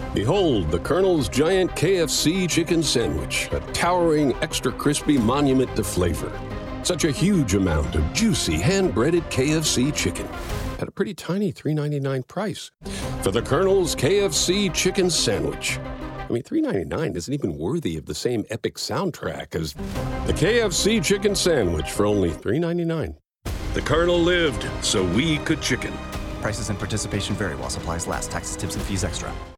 Behold the Colonel's giant KFC chicken sandwich, a towering, extra crispy monument to flavor. Such a huge amount of juicy, hand-breaded KFC chicken at a pretty tiny $3.99 price. For the Colonel's KFC chicken sandwich. I mean, $3.99 isn't even worthy of the same epic soundtrack as the KFC chicken sandwich for only $3.99. The Colonel lived so we could chicken. Prices and participation vary while supplies last. Taxes, tips, and fees extra.